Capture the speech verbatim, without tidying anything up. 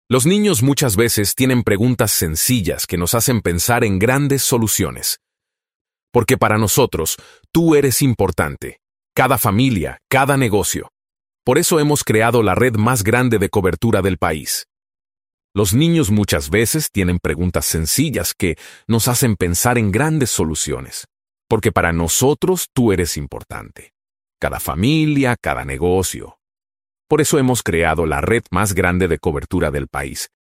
Los niños muchas veces tienen preguntas sencillas que nos hacen pensar en grandes soluciones. Porque para nosotros, tú eres importante. Cada familia, cada negocio. Por eso hemos creado la red más grande de cobertura del país. Los niños muchas veces tienen preguntas sencillas que nos hacen pensar en grandes soluciones. Porque para nosotros, tú eres importante. Cada familia, cada negocio. Por eso hemos creado la red más grande de cobertura del país.